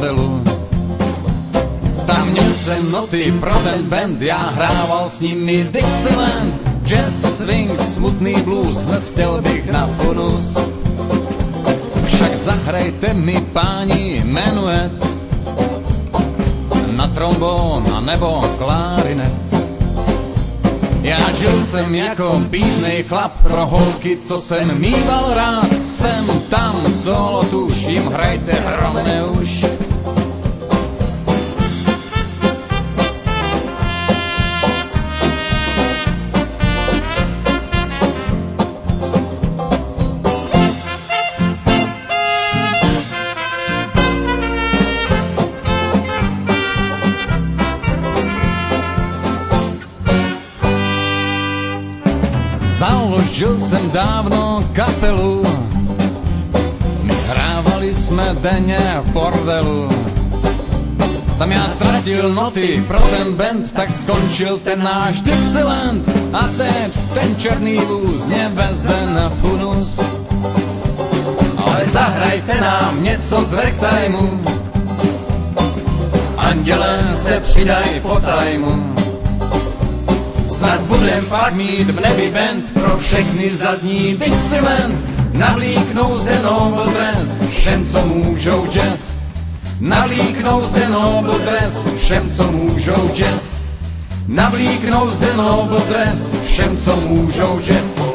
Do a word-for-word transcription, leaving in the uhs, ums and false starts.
bordelu. Tam měl jsem noty pro ten band, já hrával s nimi Dixieland, jazz, swing, smutný blues, dnes chtěl bych na funus. Však zahrajte mi, páni, menuet, na trombón a nebo klarinet. Já žil jsem jako bídnej chlap pro holky, co jsem mýval rád. Sem tam solo tuž, jim hrajte hromné už. Založil jsem dávno kapelu, my hrávali jsme denně v bordelu. Tam já ztratil noty pro ten band, tak skončil ten náš Dixieland. A teď ten černý vůz mě veze na funus. Ale zahrajte nám něco z ragtimeu, andělé se přidaj po tajmu. Snad budem pak mít v nebi band, pro všechny zazní Dixieland. Navlíknou zde Noble Dress, všem, co můžou jazz. Navlíknou zde Noble Dress, všem, co můžou jazz. Navlíknou zde Noble Dress, všem, co můžou jazz.